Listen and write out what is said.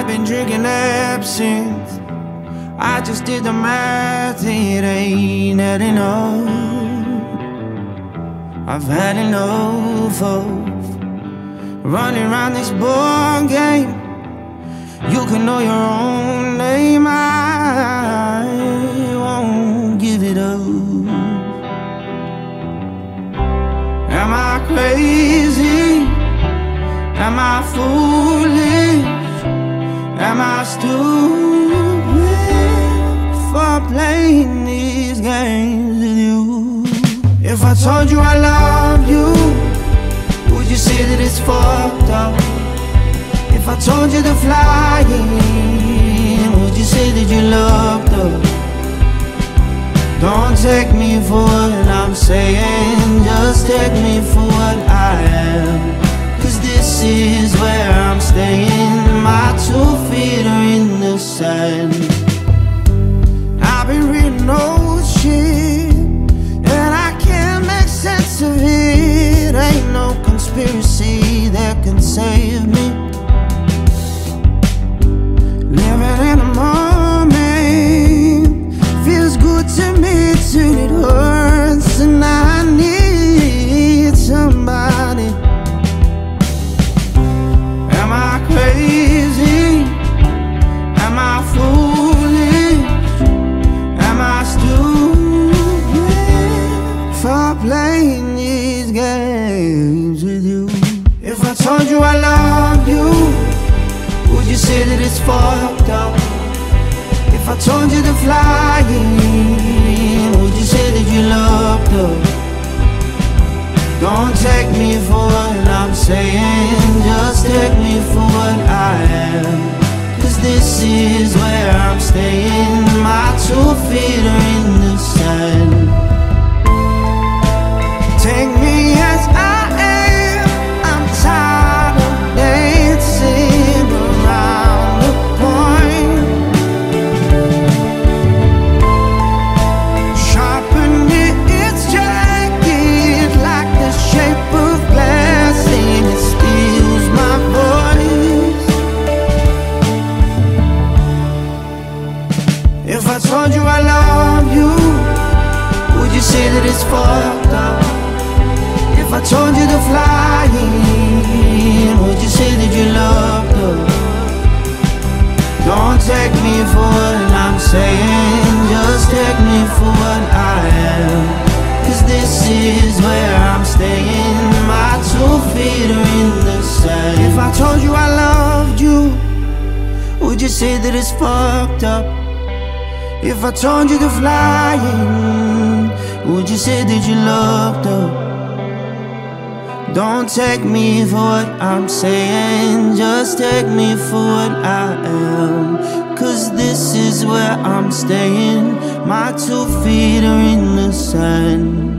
I've been drinking absinthe. I just did the math, it ain't adding up. I've had enough of running around this ball game. You can know your own name, I won't give it up. Am I crazy? Am I foolish? Am I stupid for playing these games with you? If I told you I love you, would you say that it's fucked up? If I told you to fly in, would you say that you loved up? Don't take me for what I'm saying, just take me for what I am. 'Cause this is where I'm staying, my 2 feet are in the sand. I've been reading old shit, and I can't make sense of it. Ain't no conspiracy that can save me. Living in the moment feels good to me till it hurts, and I need somebody. Am I crazy? Am I foolish? Am I stupid for playing these games with you? If I told you I love you, would you say that it's fucked up? If I told you to fly in, would you say that you loved her? Don't take me for what I'm saying, just take me for what I am. 'Cause this is where I'm staying, my 2 feet are in the sand. Take me as I am, I'm tired of dancing around the point. Sharpen its jagged like the shape of glass, and it steals my voice. If I told you I love you, would you say that it's fucked up? If I told you to fly in, would you say that you loved her? Don't take me for what I'm saying, just take me for what I am. 'Cause this is where I'm staying, my 2 feet are in the sand. If I told you I loved you, would you say that it's fucked up? If I told you to fly in, would you say that you loved her? Don't take me for what I'm saying, just take me for what I am. 'Cause this is where I'm staying, my 2 feet are in the sand.